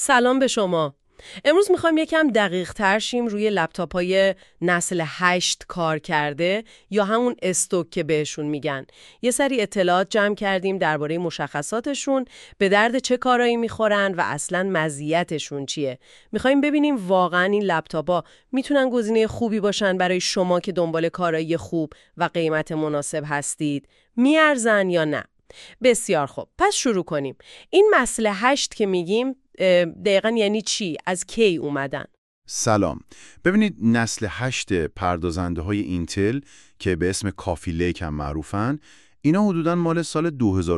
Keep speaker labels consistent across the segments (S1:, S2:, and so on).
S1: سلام به شما. امروز میخوایم یکم دقیق تر شیم روی لپتاپ های نسل 8 کار کرده یا همون استوک که بهشون میگن. یه سری اطلاعات جمع کردیم درباره مشخصاتشون، به درد چه کارایی میخورن و اصلاً مزیتشون چیه. میخوایم ببینیم واقعاً این لپتاپ‌ها میتونن گزینه خوبی باشن برای شما که دنبال کارایی خوب و قیمت مناسب هستید. میارزن یا نه؟ بسیار خوب. پس شروع کنیم. این نسل 8 که میگیم دقیقاً یعنی چی؟ از کی اومدن؟
S2: سلام. ببینید نسل 8 پردازنده های اینتل که به اسم کافی لیک هم معروفن، اینا حدوداً مال سال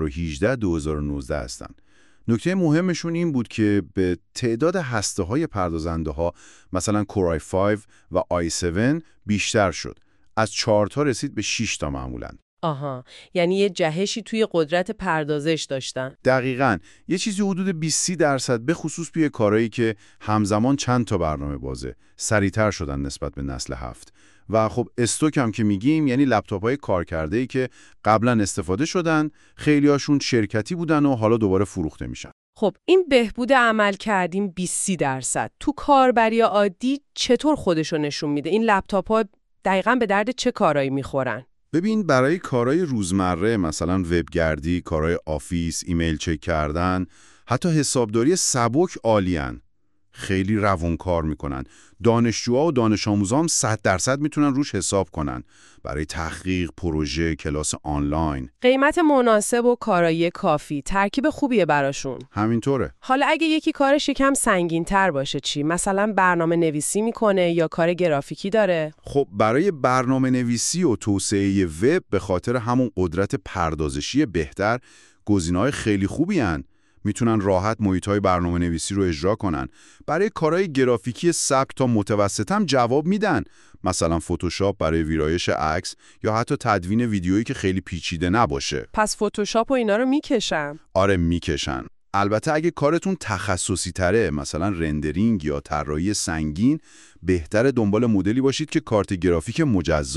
S2: 2018-2019 هستن. نکته مهمشون این بود که به تعداد هسته های پردازنده ها مثلا کورای 5 و i7 بیشتر شد. از 4 تا رسید به 6 تا معمولاً.
S1: آها، یعنی یه جهشی توی قدرت پردازش داشتن.
S2: دقیقاً. یه چیزی حدود 20-30% به خصوص توی کارهایی که همزمان چند تا برنامه بازه، سریعتر شدن نسبت به نسل 7. و خب استوک هم که میگیم یعنی لپتاپ‌های کارکرده‌ای که قبلا استفاده شدن، خیلی‌هاشون شرکتی بودن و حالا دوباره فروخته میشن.
S1: خب این بهبود عمل کردیم 20-30% تو کاربری عادی چطور خودشو نشون میده؟ این لپتاپ‌ها دقیقاً به درد چه کارایی میخورن؟
S2: ببین برای کارهای روزمره مثلا وبگردی، کارهای آفیس، ایمیل چک کردن، حتی حسابداری سبک عالیان. خیلی روون کار میکنن. دانشجوها و دانش آموزا هم 100% میتونن روش حساب کنن. برای تحقیق، پروژه، کلاس آنلاین.
S1: قیمت مناسب و کارایی کافی، ترکیب خوبیه براشون.
S2: همینطوره.
S1: حالا اگه یکی کارش یکم سنگین‌تر باشه چی؟ مثلا برنامه نویسی میکنه یا کار گرافیکی داره؟
S2: خب برای برنامه نویسی و توسعه وب به خاطر همون قدرت پردازشی بهتر گزینه‌های خیلی خوبی هن. میتونن راحت محیط‌های برنامه نویسی رو اجرا کنن. برای کارهای گرافیکی سبک تا متوسط هم جواب میدن. مثلا فتوشاپ برای ویرایش عکس یا حتی تدوین ویدیویی که خیلی پیچیده نباشه.
S1: پس فتوشاپ و اینا رو میکشم؟
S2: آره میکشن. البته اگه کارتون تخصصی تره، مثلا رندرینگ یا طراحی سنگین، بهتره دنبال مدلی باشید که کارت گرافیک مجزا